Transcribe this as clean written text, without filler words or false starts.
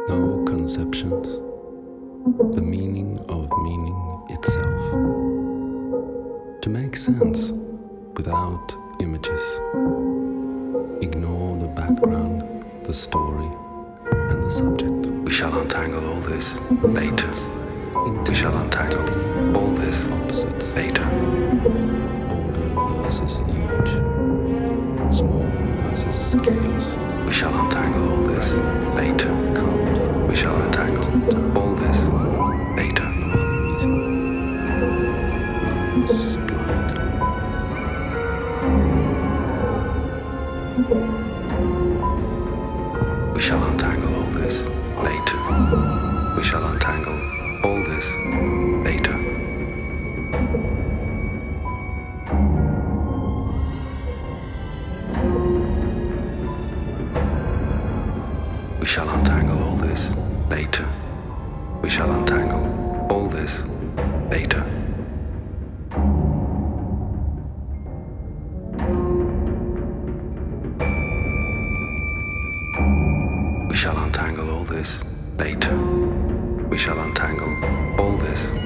no conceptions, the meaning of meaning itself. To make sense without images, ignore the background, the story, and the subject. We shall untangle all this later. Results, We shall untangle all this opposites, later. order versus huge, small versus chaos. We shall untangle all this later. Come from We shall untangle all this later. no other reason. None was supplied. We shall untangle all this later. We shall untangle all this later. We shall untangle all this later. We shall untangle all this later. We shall untangle all this later. We shall untangle all this